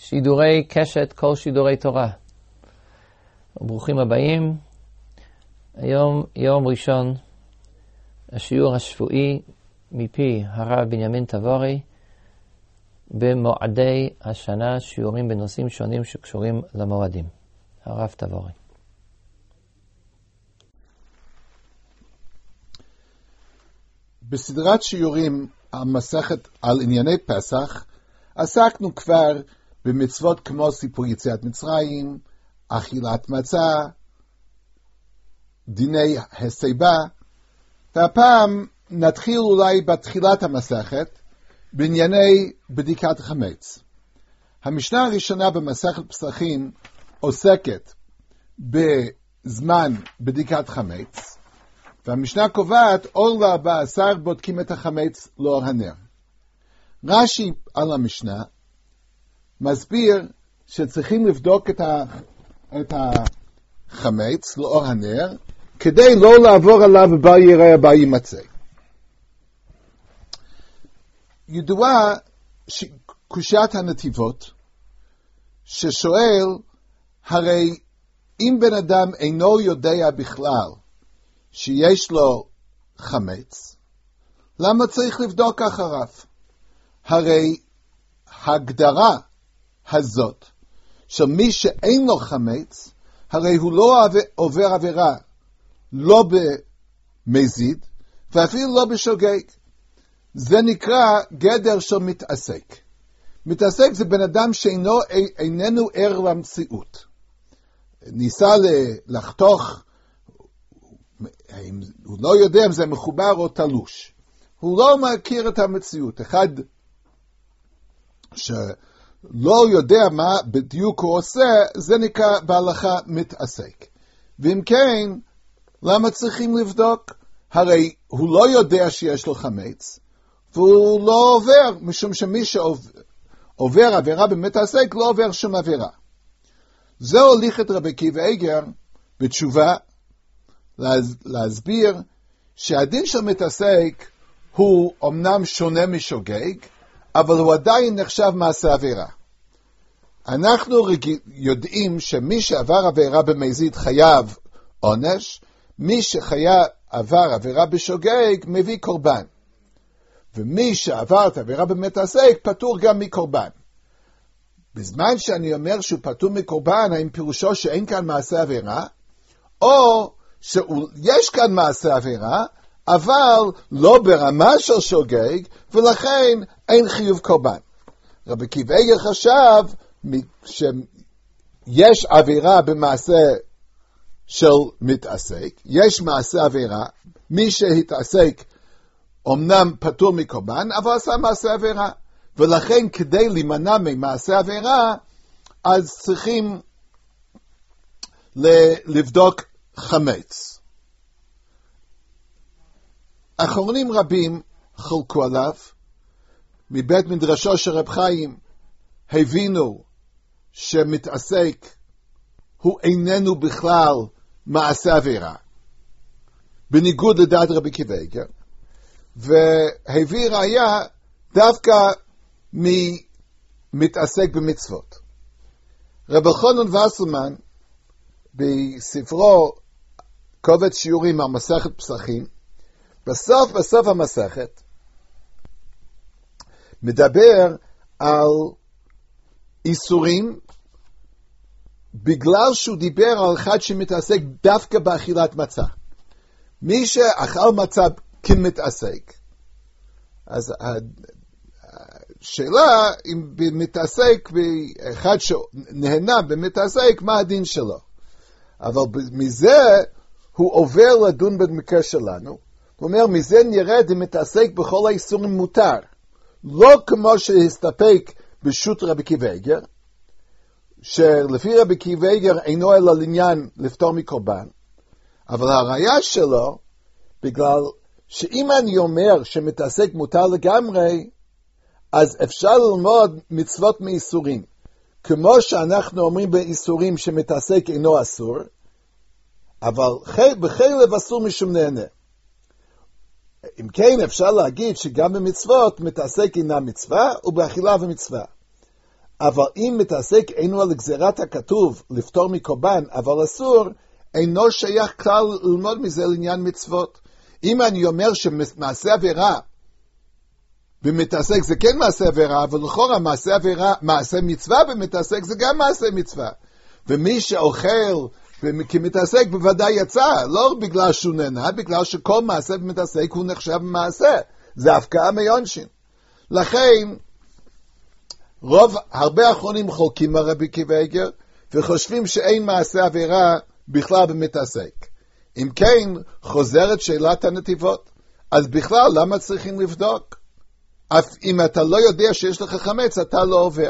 שידורי קשת, כל שידורי תורה. ברוכים הבאים. היום יום ראשון, השיעור השבועי מפי הרב בנימין תבורי במועדי השנה, שיעורים בנושאים שונים שקשורים למועדים. הרב תבורי. בסדרת שיעורים המסכת על ענייני פסח עסקנו כבר במצוות כמו סיפור יציאת מצרים, אכילת מצה, דיני הסיבה, והפעם נתחיל אולי בתחילת המסכת בענייני בדיקת חמץ. המשנה הראשונה במסכת פסחים עוסקת בזמן בדיקת חמץ, והמשנה קובעת אור ל14 בודקים את החמץ לאור הנר. רש"י על המשנה מסביר שצריכים לבדוק את החמץ לאור הנר כדי לא לעבור עליו ובל יראה בל יימצא. ידועה קושיית הנתיבות ששואל, הרי אם בן אדם אינו יודע בכלל שיש לו חמץ, למה צריך לבדוק אחריו? הרי הגדרה הזאת של מי שאין לו חמץ, הרי הוא לא עובר עבירה, לא במזיד, ואפילו לא בשוגג. זה נקרא גדר של מתעסק. מתעסק זה בן אדם שאיננו ער למציאות. ניסה לחתוך, הוא לא יודע אם זה מחובר או תלוש. הוא לא מכיר את המציאות. אחד שלא יודע מה בדיוק הוא עושה, זה נקרא בהלכה מתעסק. ואם כן, למה צריכים לבדוק? הרי הוא לא יודע שיש לו חמץ, והוא לא עובר, משום שמי שעובר עבירה במתעסק לא עובר שום עבירה. זה הוליך את רבי עקיבא איגר בתשובה להסביר שהדין של מתעסק הוא אמנם שונה משוגג, אבל הוא עדיין נחשב מעשה עבירה. אנחנו יודעים שמי שעבר עבירה במזיד חייב עונש, מי שעבר עבירה בשוגג מביא קורבן. ומי שעבר את העבירה במתעסק פטור גם מקורבן. בזמן שאני אומר שהוא פטור מקורבן, האם פירושו שאין כאן מעשה עבירה, או שיש כאן מעשה עבירה, אבל לא ברמה של שוגג, ולכן אין חיוב קורבן. רבי עקיבא איגר חשב שיש עבירה במעשה של מתעסק, יש מעשה עבירה, מי שהתעסק אמנם פטור מקורבן, אבל עשה מעשה עבירה. ולכן כדי להימנע ממעשה עבירה, אז צריכים לבדוק חמץ. אחרונים רבים חלקו עליו, מבית מדרשו של רב חיים הבינו שמתעסק הוא איננו בכלל מעשה עבירה, בניגוד לדעת רבי עקיבא איגר, והביא ראיה דווקא מתעסק במצוות. רב אלחנן וסרמן בספרו קובץ שיעורים על מסכת פסחים, בסוף המסכת מדבר על איסורים, בגלל שהוא דיבר על אחד שמתעסק דווקא באכילת מצה. מי שאכל מצה כמתעסק, אז השאלה אם מתעסק באחד שנהנה במתעסק, מה הדין שלו? אבל מזה הוא עובר לדון במקרה שלנו. הוא אומר, מזה נרד אם מתעסק בכל האיסורים מותר. לא כמו שהסתפק בשו"ת רבי עקיבא איגר, שלפי רבי עקיבא איגר אינו אלא לעניין לפטור מקורבן, אבל הראיה שלו, בגלל שאם אני אומר שמתעסק מותר לגמרי, אז אפשר ללמוד מצוות מאיסורים. כמו שאנחנו אומרים באיסורים שמתעסק אינו אסור, אבל בחלב אסור משום נהנה. אם כן, אפשר להגיד שגם במצוות מתעסק אינה מצווה, ובאכילה ומצווה. אבל אם מתעסק אינו על גזירת הכתוב לפטור מקורבן, אבל אסור, אינו שייך כלל ללמוד מזה לעניין מצוות. אם אני אומר שמעשה עבירה במתעסק זה כן מעשה עבירה, אבל לכאורה מעשה עבירה, מעשה מצווה במתעסק זה גם מעשה מצווה. ומי שאוכל כמתעסק בוודאי יצא, לא בגלל שהוא נהנה, בגלל שכל מעשה במתעסק הוא נחשב מעשה. זה הפקעה מיונשין. לכן, הרבה האחרונים חולקים על רבי עקיבא איגר, וחושבים שאין מעשה עבירה בכלל במתעסק. אם כן, חוזרת שאלת הנתיבות. אז בכלל, למה צריכים לבדוק? אף אם אתה לא יודע שיש לך חמץ, אתה לא עובר.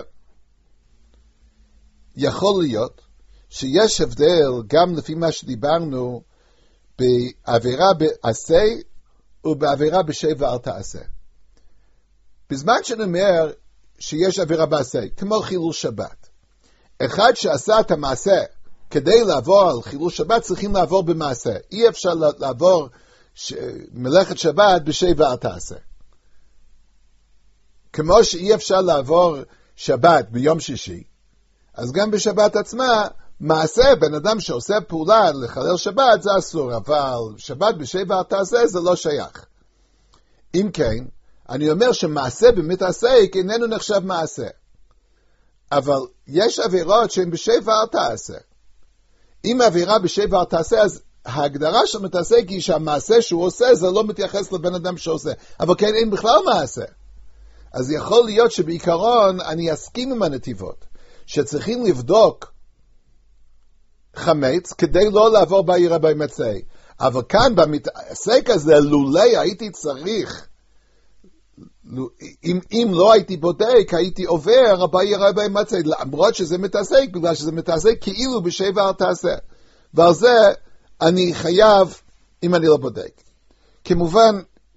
יכול להיות שיש הבדל גם לפי מה שדיברנו בעבירה בעשה ובעבירה בשב ואל תעשה. בזמן שאני אומר שיש עבירה בעשה, כמו חילול שבת, אחד שעשה את המעשה כדי לעבור על חילול שבת צריכים לעבור במעשה. אי אפשר לעבור מלאכת שבת בשב ואל תעשה. כמו שאי אפשר לעבור שבת ביום שישי, אז גם בשבת עצמה, מעשה, בן אדם שעושה פעולה לחלל שבת זה אסור, אבל שבת בשב ואל תעשה זה לא שייך. אם כן, אני אומר שמעשה במתעסק איננו נחשב מעשה. אבל יש עבירות שהן בשב ואל תעשה. אם עבירה בשב ואל תעשה, אז ההגדרה של מתעסק היא שהמעשה שהוא עושה זה לא מתייחס לבן אדם שעושה. אבל כן, אין בכלל מעשה. אז יכול להיות שבעיקרון אני אסכים עם הנתיבות, שצריכים לבדוק חמץ כדי לא לעבור בעירה בימצא. אבל כאן במתעסק הזה, לולי הייתי צריך, אם לא הייתי בודק, הייתי עובר בעירה בימצא, למרות שזה מתעסק, בגלל שזה מתעסק כאילו בשב ואל תעשה. ועל זה אני חייב, אם אני לא בודק. כמובן,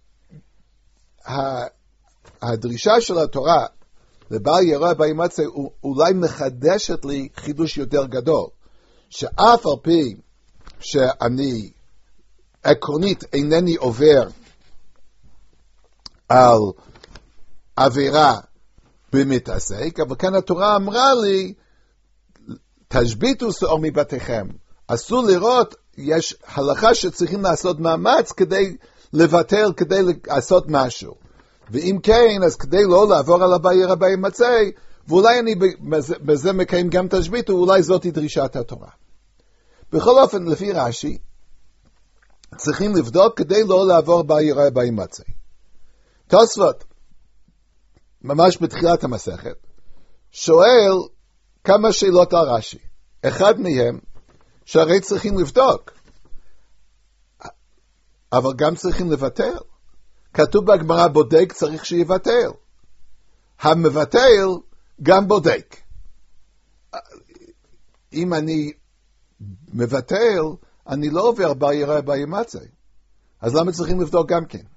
הדרישה של התורה לבעל יראה בימצא אולי מחדשת לי חידוש יותר גדול, שאף על פי שאני עקרונית אינני עובר על עבירה במתעסק, אבל כאן התורה אמרה לי, תשביתו שאור מבתיכם. אסור לראות, יש הלכה שצריכים לעשות מאמץ כדי לבטל, כדי לעשות משהו. ואם כן, אז כדי לא לעבור על הבעיר בימצא, ואולי אני בזה מקיים גם תשבית, ואולי זאת היא דרישת התורה. בכל אופן, לפי רש"י, צריכים לבדוק כדי לא לעבור בעיר בימצא. תוספות, ממש בתחילת המסכת, שואל כמה שאלות על רש"י. אחד מהם, שהרי צריכים לבדוק, אבל גם צריכים לבטל. כתוב בגמרא בודק צריך שיבטל. המבטל גם בודק. אם אני מבטל, אני לא עובר בעירה בימצא. אז למה צריכים לבדוק גם כן?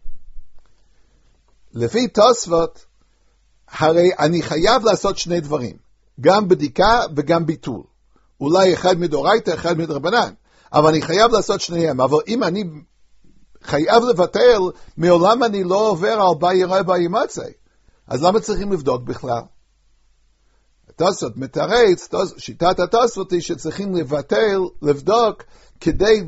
לפי תוספות, הרי אני חייב לעשות שני דברים. גם בדיקה וגם ביטול. אולי אחד מדאורייתא, אחד מדרבנן. אבל אני חייב לעשות שניהם. אבל אם אני חייב לבטל, מעולם אני לא עובר על בעירה בימצא. אז למה צריכים לבדוק בכלל? התוספות מתרץ, שיטת התוספות היא שצריכים לבטל, לבדוק, כדי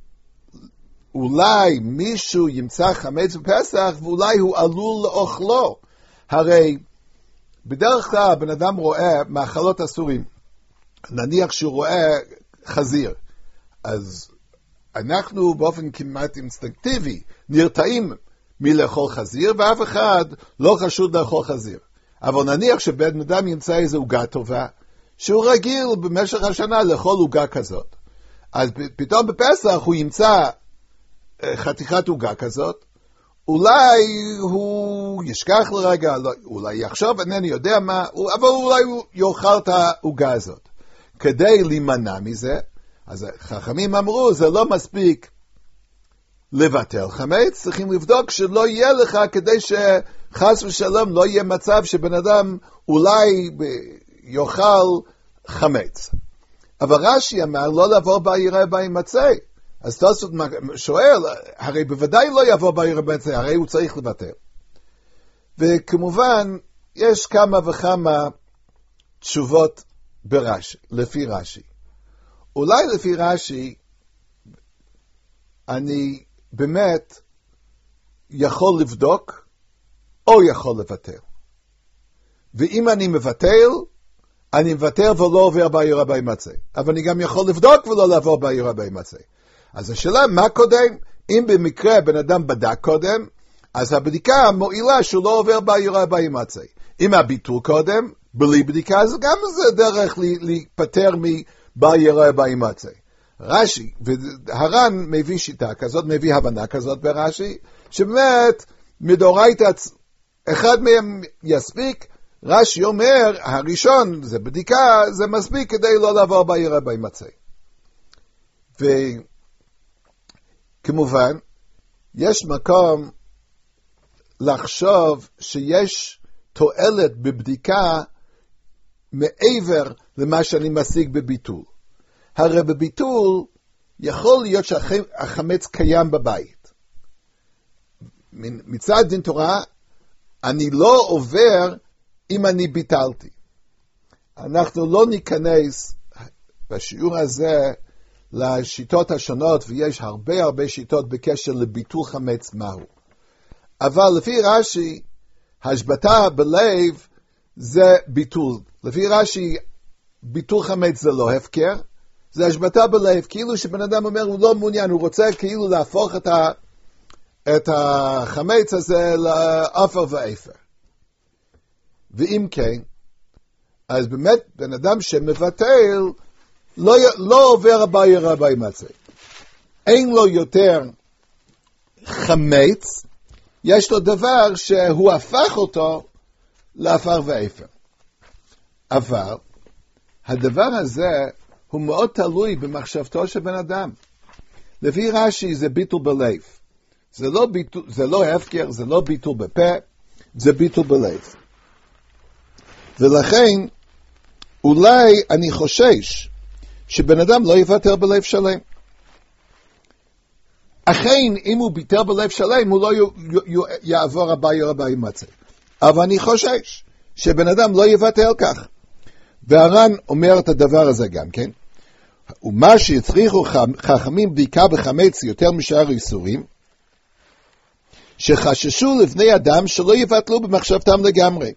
אולי מישהו ימצא חמץ בפסח, ואולי הוא עלול לאוכלו. הרי בדרך כלל בן אדם רואה מאכלות אסורים. נניח שהוא רואה חזיר. אז אנחנו באופן כמעט אינסטינקטיבי נרתעים מלאכול חזיר, ואף אחד לא חשוד לאכול חזיר. אבל נניח שבן אדם ימצא איזו עוגה טובה, שהוא רגיל במשך השנה לאכול עוגה כזאת. אז פתאום בפסח הוא ימצא חתיכת עוגה כזאת, אולי הוא ישכח לרגע, אולי יחשוב, אינני יודע מה, אבל אולי הוא יאכל את העוגה הזאת. כדי להימנע מזה, אז חכמים אמרו, זה לא מספיק לבטל חמץ, צריכים לבדוק שלא יהיה לך, כדי שחס ושלום לא יהיה מצב שבן אדם אולי יאכל חמץ. אבל רש"י אמר לא לעבור בעירה בימצא. אז תוספות שואל, הרי בוודאי לא יעבור בעירה בימצא, הרי הוא צריך לבטל. וכמובן, יש כמה וכמה תשובות ברש"י, לפי רש"י. אולי לפי רש"י, אני באמת יכול לבדוק, או יכול לבטל. ואם אני מבטל, אני מבטל ולא עובר בעיר הבא ימצא. אבל אני גם יכול לבדוק ולא לעבור בעיר הבא ימצא. אז השאלה, מה קודם? אם במקרה בן אדם בדק קודם, אז הבדיקה מועילה שהוא לא עובר בעיר הבא ימצא. אם הביטול קודם, בלי בדיקה, אז גם זה דרך להיפטר מבעיר הבא ימצא. רש"י, והר"ן מביא שיטה כזאת, מביא הבנה כזאת ברש"י, שבאמת מדאורייתא אחד מהם יספיק. רש"י אומר, הראשון זה בדיקה, זה מספיק כדי לא לעבור בעיר הבא ימצא. וכמובן, יש מקום לחשוב שיש תועלת בבדיקה מעבר למה שאני משיג בביטול. הרי בביטול יכול להיות שהחמץ קיים בבית. מצד דין תורה, אני לא עובר אם אני ביטלתי. אנחנו לא ניכנס בשיעור הזה לשיטות השונות, ויש הרבה שיטות בקשר לביטול חמץ מהו. אבל לפי רש"י, השבתה בלב זה ביטול. לפי רש"י, ביטול חמץ זה לא הפקר, זה השבתה בלב. כאילו שבן אדם אומר, הוא לא מעוניין, הוא רוצה כאילו להפוך את החמץ הזה לאפר ואפר. ואם כן, אז באמת בן אדם שמבטל לא עובר הבעיר הבא ימצא. אין לו יותר חמץ, יש לו דבר שהוא הפך אותו לאפר ואפר. אבל הדבר הזה הוא מאוד תלוי במחשבתו של בן אדם. לפי רש"י זה ביטול בלב. זה לא הפקר, זה לא ביטול בפה, זה ביטול בלב. ולכן, אולי אני חושש שבן אדם לא יוותר בלב שלם. אכן, אם הוא ביטל בלב שלם, הוא לא יעבור הבעיר הבא ימצא. אבל אני חושש שבן אדם לא יוותר כך. והר"ן אומר את הדבר הזה גם כן. ומה שהצריכו חכמים בדיקה בחמץ יותר משאר איסורים, שחששו לבני אדם שלא יבטלו במחשבתם לגמרי.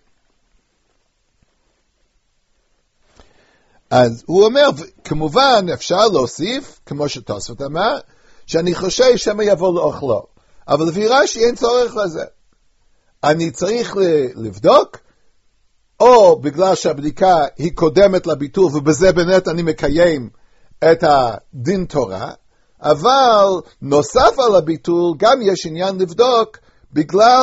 אז הוא אומר, כמובן אפשר להוסיף, כמו שתוספות אמר, שאני חושש שמה יבוא לאוכלו. אבל לפי רש"י אין צורך לזה. אני צריך לבדוק, או בגלל שהבדיקה היא קודמת לביטול, ובזה באמת אני מקיים את הדין תורה, אבל נוסף על הביטול, גם יש עניין לבדוק, בגלל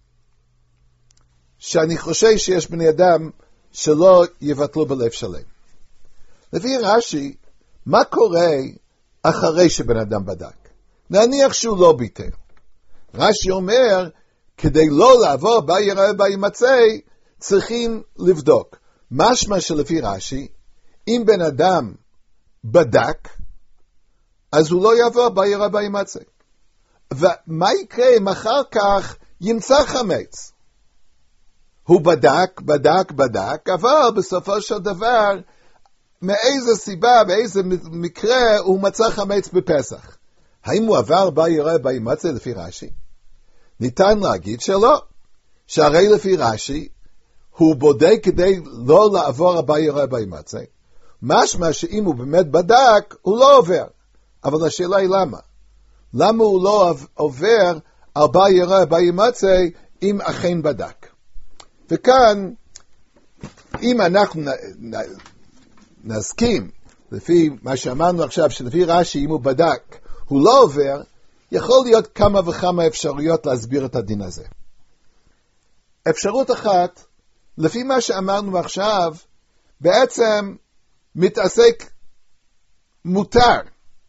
שאני חושש שיש בני אדם שלא יבטלו בלב שלם. לפי רש"י, מה קורה אחרי שבן אדם בדק? נניח שהוא לא ביטל. רש"י אומר, כדי לא לעבור בעיר הבא ימצא, צריכים לבדוק. משמע שלפי רש"י, אם בן אדם בדק, אז הוא לא יעבור בעיר הבא ימצא. ומה יקרה אם אחר כך ימצא חמץ? הוא בדק, אבל בסופו של דבר, מאיזה סיבה, באיזה מקרה הוא מצא חמץ בפסח? האם הוא עבר בעיר הבא ימצא לפי רש"י? ניתן להגיד שלא. שהרי לפי רש"י, הוא בודק כדי לא לעבור בעיר הבא ימצא. משמע שאם הוא באמת בדק, הוא לא עובר. אבל השאלה היא למה? למה הוא לא עובר על בעיר הבא ימצא אם אכן בדק? וכאן, אם אנחנו נסכים, לפי מה שאמרנו עכשיו, שלפי רש"י, אם הוא בדק, הוא לא עובר, יכול להיות כמה וכמה אפשרויות להסביר את הדין הזה. אפשרות אחת, לפי מה שאמרנו עכשיו, בעצם מתעסק מותר.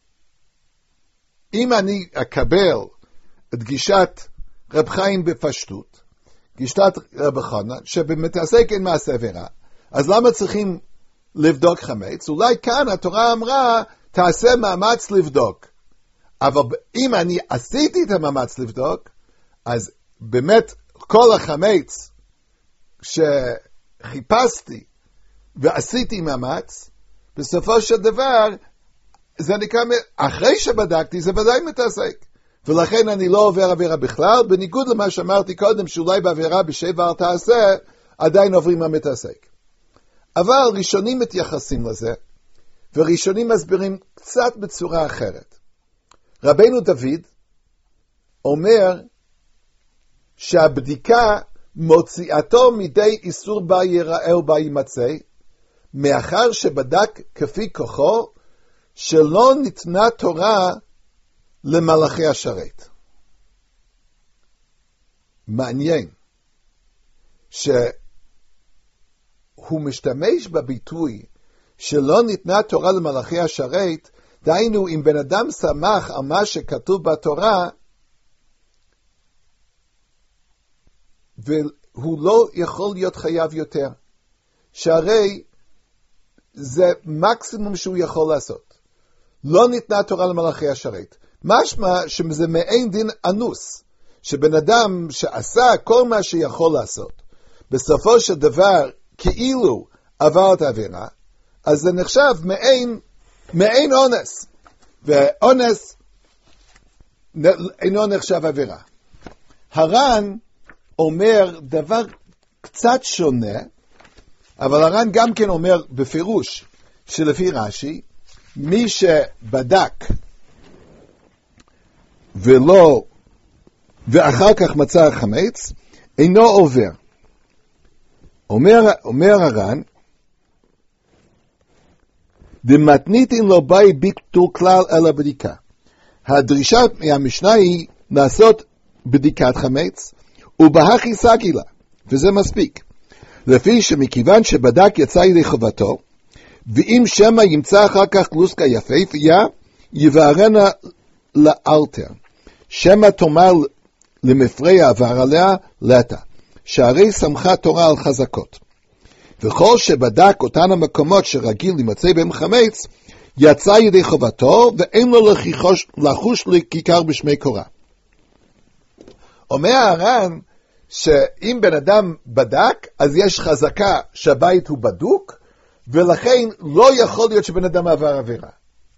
אם אני אקבל את גישת רב חיים בפשטות, גישת רב חנא, שבמתעסק אין מעשה עבירה, אז למה צריכים לבדוק חמץ? אולי כאן התורה אמרה, תעשה מאמץ לבדוק. אבל אם אני עשיתי את המאמץ לבדוק, אז באמת כל החמץ שחיפשתי ועשיתי מאמץ, בסופו של דבר, זה נקרא, אחרי שבדקתי, זה ודאי מתעסק. ולכן אני לא עובר עבירה בכלל, בניגוד למה שאמרתי קודם, שאולי בעבירה בשב ואל תעשה, עדיין עוברים המתעסק. אבל ראשונים מתייחסים לזה, וראשונים מסבירים קצת בצורה אחרת. רבנו דוד אומר שהבדיקה מוציאתו מידי איסור בה ייראה ובה יימצא, מאחר שבדק כפי כוחו, שלא ניתנה תורה למלאכי השרת. מעניין שהוא משתמש בביטוי שלא ניתנה תורה למלאכי השרת, דהיינו אם בן אדם שמח על מה שכתוב בתורה, והוא לא יכול להיות חייב יותר, שהרי זה מקסימום שהוא יכול לעשות. לא ניתנה תורה למלאכי השרת. משמע שזה מעין דין אנוס, שבן אדם שעשה כל מה שיכול לעשות, בסופו של דבר כאילו עבר את העבירה, אז זה נחשב מעין אונס, ואונס אינו נחשב עבירה. הר"ן אומר דבר קצת שונה, אבל הר"ן גם כן אומר בפירוש שלפי רש"י, מי שבדק ואחר כך מצא חמץ, אינו עובר. אומר הר"ן, דמתניתין לא באי ביטול כלל אלא בדיקה. הדרישה מהמשנה היא לעשות בדיקת חמץ, ובהכי סגילה, וזה מספיק. לפי שמכיוון שבדק יצא ידי חובתו, ואם שמה ימצא אחר כך גלוסקה יפהפייה, יבערנה לאלתר. שמה תאמר למפרע עבר עליה לטה, שהרי שמחה תורה על חזקות. וכל שבדק אותן המקומות שרגיל להימצא בהם חמץ, יצא ידי חובתו, ואין לו לחוש לכיכר בשמי קורה. אומר הר"ן, שאם בן אדם בדק, אז יש חזקה שהבית הוא בדוק, ולכן לא יכול להיות שבן אדם עבר עבירה.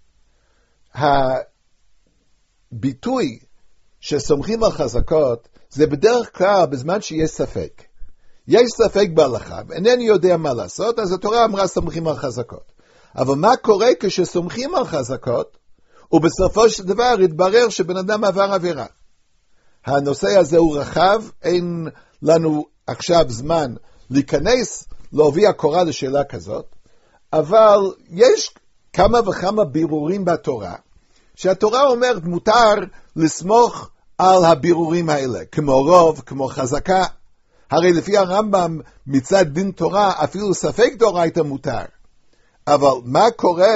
הביטוי שסומכים על חזקות, זה בדרך כלל בזמן שיש ספק. יש ספק בהלכה, אינני יודע מה לעשות, אז התורה אמרה סומכים על חזקות. אבל מה קורה כשסומכים על חזקות, ובסופו של דבר התברר שבן אדם עבר עבירה? הנושא הזה הוא רחב, אין לנו עכשיו זמן להיכנס, להוביל הקורא לשאלה כזאת, אבל יש כמה וכמה בירורים בתורה, שהתורה אומרת מותר לסמוך על הבירורים האלה, כמו רוב, כמו חזקה. הרי לפי הרמב"ם מצד דין תורה אפילו ספק דאורייתא מותר. אבל מה קורה,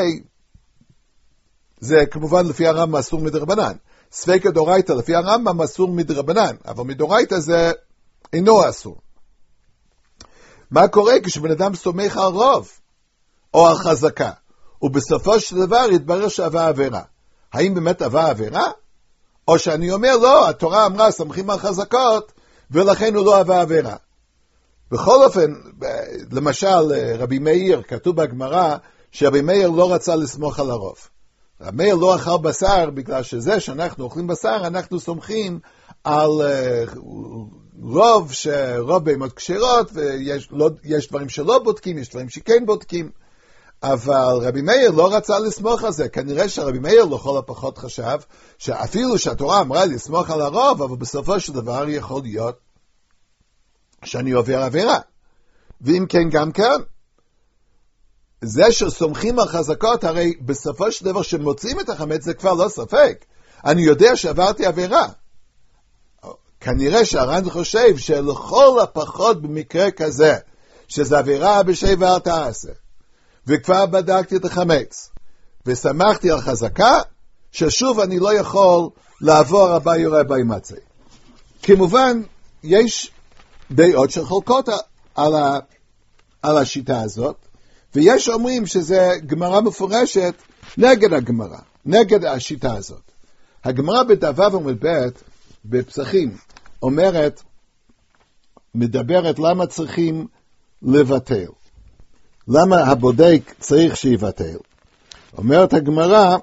זה כמובן לפי הרמב"ם אסור מדרבנן. ספק דאורייתא לפי הרמב"ם אסור מדרבנן, אבל מדאורייתא זה אינו אסור. מה קורה כשבן אדם סומך על רוב או על חזקה, ובסופו של דבר יתברר שעבר עבירה? האם באמת עבר עבירה? או שאני אומר לא, התורה אמרה סומכים על חזקות, ולכן הוא לא עבר עבירה. בכל אופן, למשל, רבי מאיר, כתוב בגמרא, שרבי מאיר לא רצה לסמוך על הרוב. רבי מאיר לא אכל בשר, בגלל שזה שאנחנו אוכלים בשר, אנחנו סומכים על רוב, שרוב בהמות כשרות, ויש דברים שלא בודקים, יש דברים שכן בודקים. אבל רבי מאיר לא רצה לסמוך על זה. כנראה שרבי מאיר לכל הפחות חשב, שאפילו שהתורה אמרה לסמוך על הרוב, אבל בסופו של דבר יכול להיות שאני עובר עבירה. ואם כן גם כאן, זה שסומכים על חזקות, הרי בסופו של דבר שמוצאים את החמץ זה כבר לא ספק. אני יודע שעברתי עבירה. כנראה שהר"ן חושב שלכל הפחות במקרה כזה, שזה עבירה בשב ואל תעשה, וכבר בדקתי את החמץ, ושמחתי על חזקה, ששוב אני לא יכול לעבור הבא יורה הבא ימצא. כמובן, יש דעות שחולקות על השיטה הזאת, ויש אומרים שזה גמרא מפורשת נגד הגמרא, נגד השיטה הזאת. הגמרא בדף עמוד ב' בפסחים אומרת, מדברת למה צריכים לבטל. למה הבודק צריך שיבטל? אומרת הגמרא,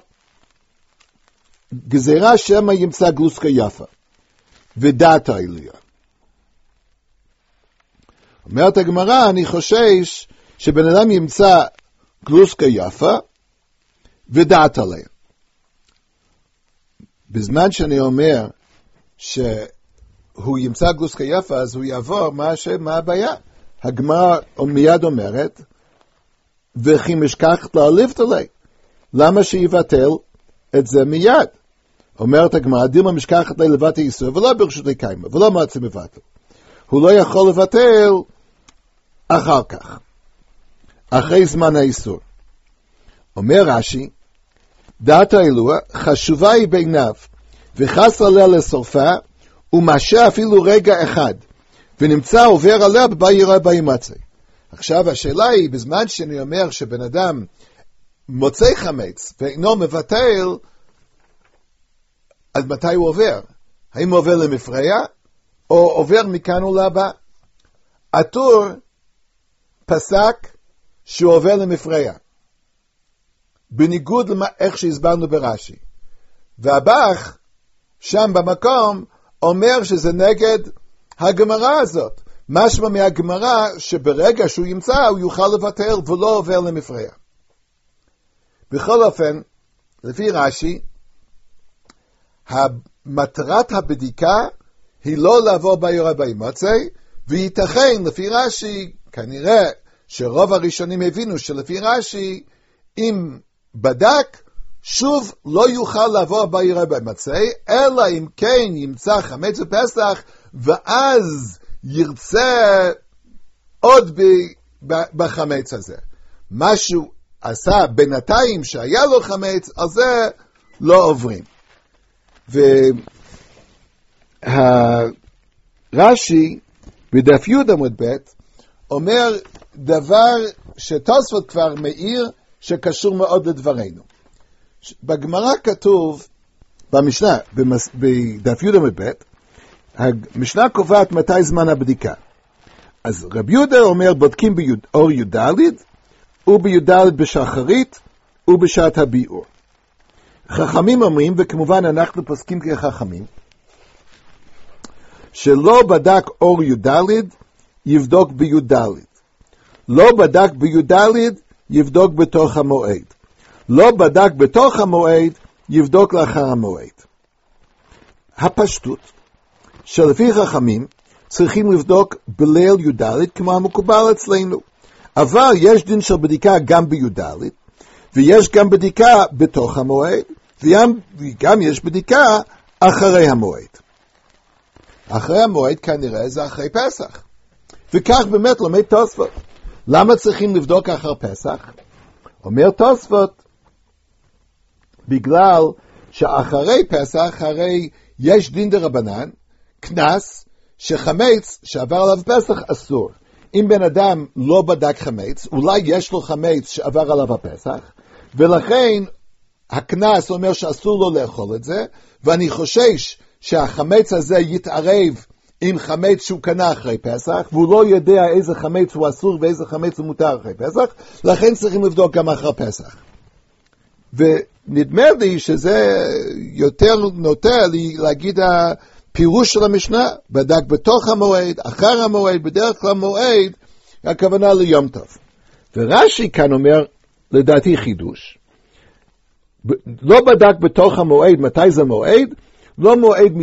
גזירה שמא ימצא גלוסקה יפה, ודעת העלייה. אומרת הגמרא, אני חושש שבן אדם ימצא גלוסקה יפה, ודעת עליה. בזמן שאני אומר שהוא ימצא גלוסקה יפה, אז הוא יעבור מה הבעיה? הגמרא מיד אומרת, וכי משכחת להעליב תלי. למה שיבטל את זה מיד? אומרת הגמרא, דילמה משכחת לי לבטל איסור, ולא ברשותי קיימה, ולא מעצה מבטל. הוא לא יכול לבטל אחר כך, אחרי זמן האיסור. אומר רש"י, דעת האלוה חשובה היא בעיניו, וחס עליה לשורפה, ומשה אפילו רגע אחד, ונמצא עובר עליה בבא יראה בא ימצא. עכשיו השאלה היא, בזמן שאני אומר שבן אדם מוצא חמץ ואינו מבטל, אז מתי הוא עובר? האם הוא עובר למפרע, או עובר מכאן ולהבא? הטור פסק שהוא עובר למפרע, בניגוד לאיך שהסברנו ברש"י. והבח שם במקום אומר שזה נגד הגמרא הזאת. משמע מהגמרא שברגע שהוא ימצא הוא יוכל לבטל ולא עובר למפרע. בכל אופן, לפי רש"י, מטרת הבדיקה היא לא לעבור ביורה בימצא, וייתכן לפי רש"י, כנראה שרוב הראשונים הבינו שלפי רש"י, אם בדק, שוב לא יוכל לעבור ביורה בימצא, אלא אם כן ימצא חמץ בפסח, ואז ירצה עוד בחמץ הזה. משהו עשה בינתיים שהיה לו חמץ, על זה לא עוברים. והרש"י בדף י' עמוד ב' אומר דבר שתוספות כבר מאיר שקשור מאוד לדברנו. בגמרא כתוב, במשנה, בדף י' עמוד ב', המשנה קובעת מתי זמן הבדיקה. אז רבי יהודה אומר בודקים באור י"ד ובי"ד בשחרית ובשעת הביאור. חכמים אומרים, וכמובן אנחנו פוסקים כחכמים, שלא בדק אור י"ד יבדוק בי"ד. לא בדק בי"ד יבדוק בתוך המועד. לא בדק בתוך המועד יבדוק לאחר המועד. הפשטות שלפי חכמים צריכים לבדוק בליל י"ד כמו המקובל אצלנו. אבל יש דין של בדיקה גם בי"ד, ויש גם בדיקה בתוך המועד, וגם יש בדיקה אחרי המועד. אחרי המועד כנראה זה אחרי פסח. וכך באמת לומד תוספות. למה צריכים לבדוק אחר פסח? אומר תוספות, בגלל שאחרי פסח, הרי יש דין דרבנן, כנס, שחמץ שעבר עליו פסח אסור. אם בן אדם לא בדק חמץ, אולי יש לו חמץ שעבר עליו הפסח, ולכן הכנס אומר שאסור לו לאכול את זה, ואני חושש שהחמץ הזה יתערב עם חמץ שהוא קנה אחרי פסח, והוא לא יודע איזה חמץ הוא אסור ואיזה חמץ הוא מותר אחרי פסח, לכן צריכים לבדוק גם אחרי פסח. ונדמה לי שזה יותר נוטה לי להגיד הפירוש של המשנה, בדק בתוך המועד, אחר המועד, בדרך כלל מועד, הכוונה ליום טוב. ורש"י כאן אומר, לדעתי חידוש, לא בדק בתוך המועד, מתי זה מועד? לא מועד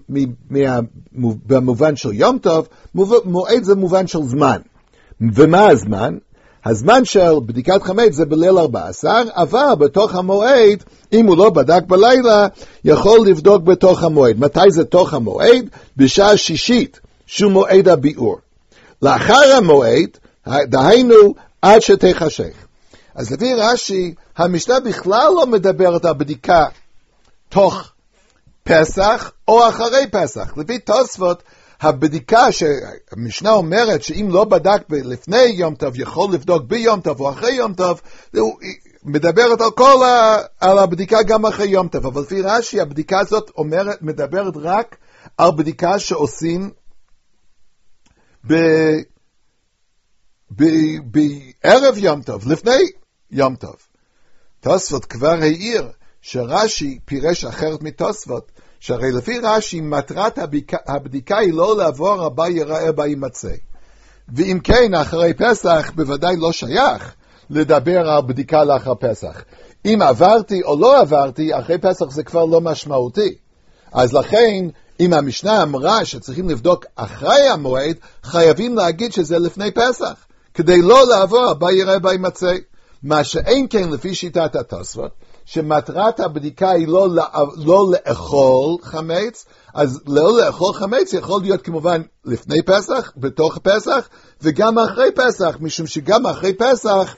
במובן של יום טוב, מועד זה מובן של זמן. ומה הזמן? הזמן של בדיקת חמץ זה בליל 14, אבל בתוך המועד, אם הוא לא בדק בלילה, יכול לבדוק בתוך המועד. מתי זה תוך המועד? בשעה שישית, שהוא מועד הביאור. לאחר המועד, דהיינו עד שתחשך. אז לפי רש"י, המשנה בכלל לא מדברת על בדיקה תוך פסח או אחרי פסח. לפי תוספות, הבדיקה שהמשנה אומרת שאם לא בדק לפני יום טוב, יכול לבדוק ביום טוב או אחרי יום טוב, מדברת על הבדיקה גם אחרי יום טוב. אבל לפי רש"י, הבדיקה הזאת מדברת רק על בדיקה שעושים בערב יום טוב, לפני יום טוב. תוספות כבר העיר שרש"י פירש אחרת מתוספות, שהרי לפי רש"י מטרת הבדיקה היא לא לעבור הבא יראה בא יימצא. ואם כן, אחרי פסח בוודאי לא שייך לדבר על בדיקה לאחר פסח. אם עברתי או לא עברתי, אחרי פסח זה כבר לא משמעותי. אז לכן, אם המשנה אמרה שצריכים לבדוק אחרי המועד, חייבים להגיד שזה לפני פסח, כדי לא לעבור הבא יראה בא יימצא. מה שאין כן לפי שיטת התוספות, שמטרת הבדיקה היא לא לאכול חמץ, אז לא לאכול חמץ יכול להיות כמובן לפני פסח, בתוך פסח, וגם אחרי פסח, משום שגם אחרי פסח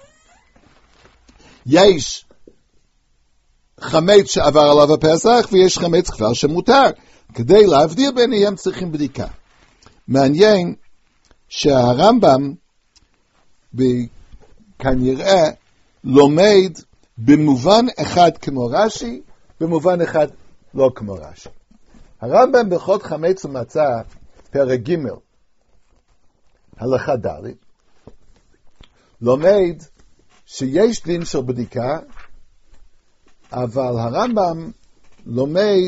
יש חמץ שעבר עליו הפסח, ויש חמץ כבר שמותר. כדי להבדיל ביניהם צריכים בדיקה. מעניין שהרמב"ם כנראה לומד במובן אחד כמו רש"י, במובן אחד לא כמו רש"י. הרמב"ם בהלכות חמץ ומצה, פרק ג' הלכה ד', לומד שיש דין של בדיקה, אבל הרמב"ם לומד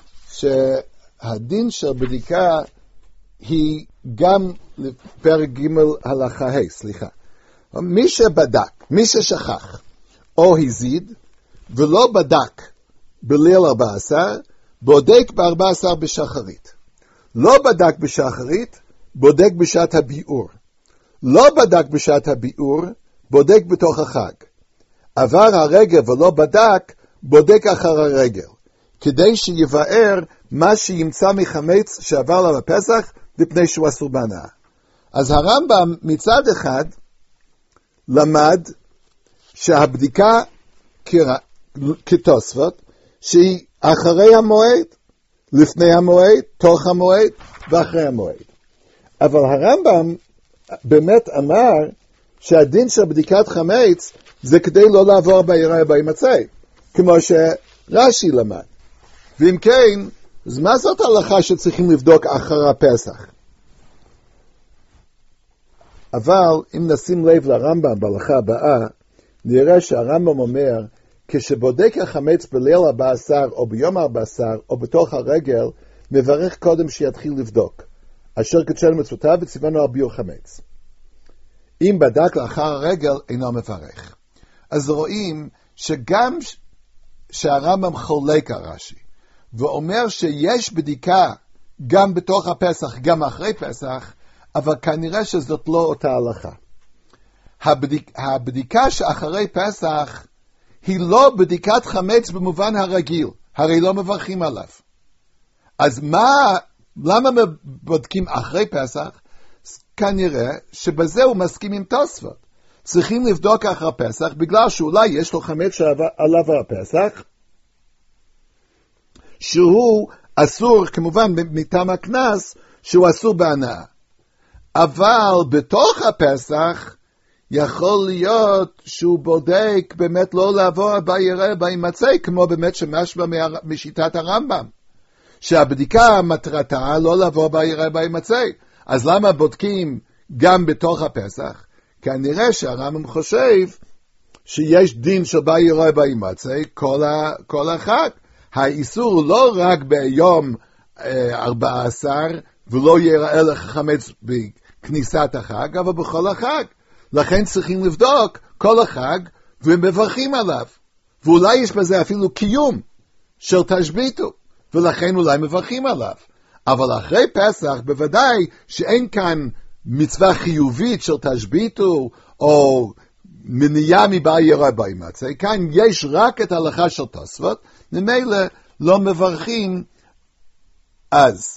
שהדין של בדיקה היא גם פרק ג' הלכה ה', סליחה. מי שבדק, מי ששכח, או הזיד, ולא בדק בליל 14, בודק ב-14 בשחרית. לא בדק בשחרית, בודק בשעת הביאור. לא בדק בשעת הביאור, בודק בתוך החג. עבר הרגל ולא בדק, בודק אחר הרגל, כדי שיבאר מה שימצא מחמץ שעבר עליו הפסח, לפני שהוא אסור בהנאה. אז הרמב"ם מצד אחד למד שהבדיקה כתוספות, שהיא אחרי המועד, לפני המועד, תוך המועד ואחרי המועד. אבל הרמב"ם באמת אמר שהדין של בדיקת חמץ זה כדי לא לעבור ביראה בא יימצא, כמו שרש"י למד. ואם כן, אז מה זאת ההלכה שצריכים לבדוק אחר הפסח? אבל אם נשים לב לרמב"ם בהלכה הבאה, נראה שהרמב"ם אומר, כשבודק החמץ בליל 14 או ביום 14 או בתוך הרגל, מברך קודם שיתחיל לבדוק, אשר קדשנו מצוותיו וציוונו על ביאור חמץ. אם בדק לאחר הרגל, אינו מברך. אז רואים שגם שהרמב"ם חולק על רש"י, ואומר שיש בדיקה גם בתוך הפסח, גם אחרי פסח, אבל כנראה שזאת לא אותה הלכה. הבדיקה שאחרי פסח היא לא בדיקת חמץ במובן הרגיל, הרי לא מברכים עליו. אז למה בודקים אחרי פסח? כנראה שבזה הוא מסכים עם תוספות. צריכים לבדוק אחרי פסח, בגלל שאולי יש לו חמץ עליו הפסח, שהוא אסור, כמובן מטעם הקנס, שהוא אסור בהנאה. אבל בתוך הפסח, יכול להיות שהוא בודק באמת לא לעבור בא יראה בא יימצא, כמו באמת שמשמע משיטת הרמב"ם, שהבדיקה מטרתה לא לעבור בא יראה בא יימצא. אז למה בודקים גם בתוך הפסח? כנראה שהרמב"ם חושב שיש דין של בא יראה בא יימצא כל החג. האיסור הוא לא רק ביום 14, ולא יראה לך חמץ בכניסת החג, אבל בכל החג. לכן צריכים לבדוק כל החג, ומברכים עליו. ואולי יש בזה אפילו קיום של תשביתו, ולכן אולי מברכים עליו. אבל אחרי פסח, בוודאי שאין כאן מצווה חיובית של תשביתו, או מניעה מבא יראה בא יימצא. כאן יש רק את ההלכה של תוספות, ממילא לא מברכים אז.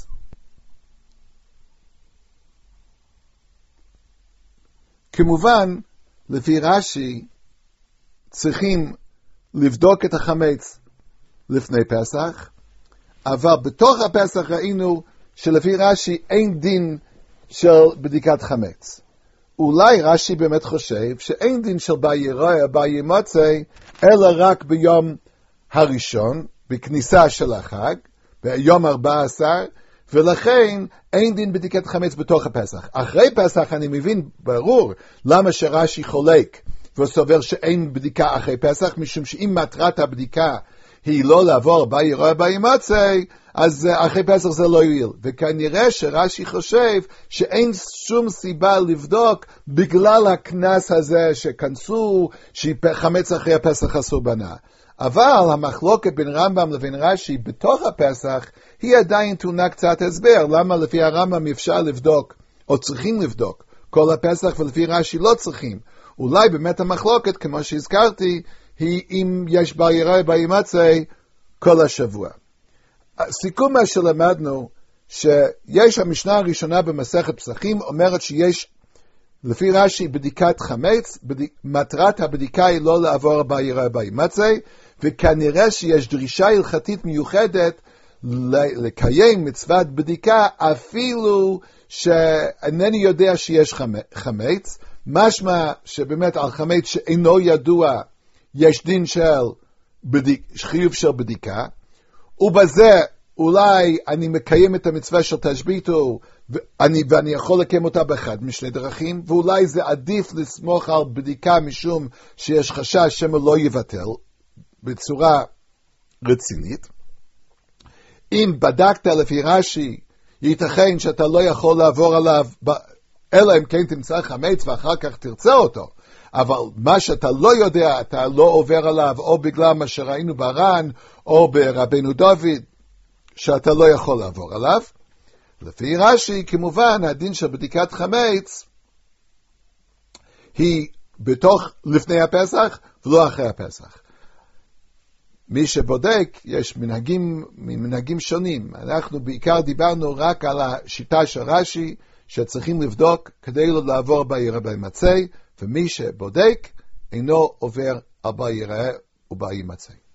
כמובן, לפי רש"י, צריכים לבדוק את החמץ לפני פסח, אבל בתוך הפסח ראינו שלפי רש"י אין דין של בדיקת חמץ. אולי רש"י באמת חושב שאין דין של בא יראה בא יימצא, אלא רק ביום הראשון, בכניסה של החג, ביום 14, ולכן אין דין בדיקת חמץ בתוך הפסח. אחרי פסח אני מבין ברור למה שרש"י חולק וסובר שאין בדיקה אחרי פסח, משום שאם מטרת הבדיקה היא לא לעבור ביראה בימצא, אז אחרי פסח זה לא יועיל. וכנראה שרש"י חושב שאין שום סיבה לבדוק בגלל הכנס הזה שכנסו, שחמץ אחרי הפסח אסור בנה. אבל המחלוקת בין רמב"ם לבין רש"י בתוך הפסח היא עדיין טעונה קצת הסבר. למה לפי הרמב"ם אפשר לבדוק, או צריכים לבדוק, כל הפסח, ולפי רש"י לא צריכים. אולי באמת המחלוקת, כמו שהזכרתי, היא אם יש ביראה בימצא כל השבוע. סיכום מה שלמדנו, שיש המשנה הראשונה במסכת פסחים, אומרת שיש, לפי רש"י, בדיקת חמץ, מטרת הבדיקה היא לא לעבור ביראה בימצא, וכנראה שיש דרישה הלכתית מיוחדת לקיים מצוות בדיקה, אפילו שאינני יודע שיש חמץ, משמע שבאמת על חמץ שאינו ידוע, יש דין של חיוב של בדיקה, ובזה אולי אני מקיים את המצווה של תשביתו, ואני יכול לקיים אותה באחד משני דרכים, ואולי זה עדיף לסמוך על בדיקה משום שיש חשש שמא לא יבטל בצורה רצינית. אם בדקת לפי רש"י, ייתכן שאתה לא יכול לעבור עליו, אלא אם כן תמצא חמץ ואחר כך תרצה אותו. אבל מה שאתה לא יודע, אתה לא עובר עליו, או בגלל מה שראינו בר"ן, או ברבנו דוד, שאתה לא יכול לעבור עליו. לפי רש"י, כמובן, הדין של בדיקת חמץ, היא לפני הפסח, ולא אחרי הפסח. מי שבודק, יש מנהגים שונים. אנחנו בעיקר דיברנו רק על השיטה של רש"י, שצריכים לבדוק כדי לא לעבור ביראה בימצא, ומי שבודק אינו עובר על ביראה ובימצא.